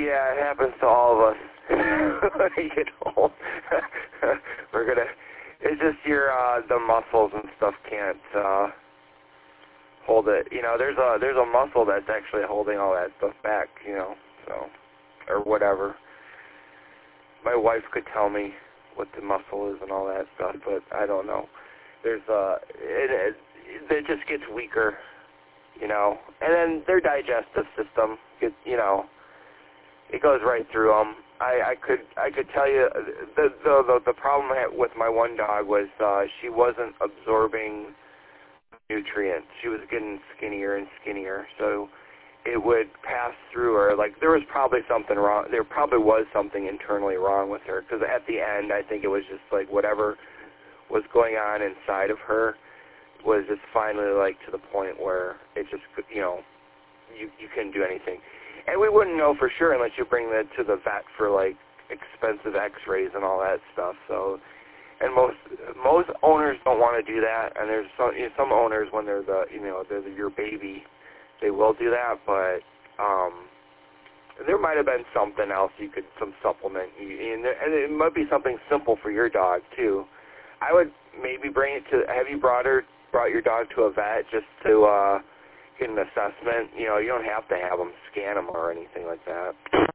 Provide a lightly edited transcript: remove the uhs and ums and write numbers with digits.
Yeah, it happens to all of us. When you get old, it's just the muscles and stuff can't hold it. You know, there's a muscle that's actually holding all that stuff back, you know, so, or whatever. My wife could tell me what the muscle is and all that stuff, but I don't know. There's it just gets weaker, you know, and then their digestive system gets, you know, it goes right through them. I could tell you the problem I had with my one dog was she wasn't absorbing nutrients. She was getting skinnier and skinnier, so it would pass through her. Like, there was probably something wrong. There probably was something internally wrong with her, because at the end, I think it was just like whatever was going on inside of her was just finally like to the point where it just, you know, you couldn't do anything. And we wouldn't know for sure unless you bring that to the vet for like expensive x-rays and all that stuff. So, and most owners don't want to do that, and there's some owners, when they're your baby, they will do that, but there might have been something else some supplement, and it might be something simple for your dog too. I would maybe have you brought your dog to a vet just to get an assessment? You know, you don't have to have them scan them or anything like that.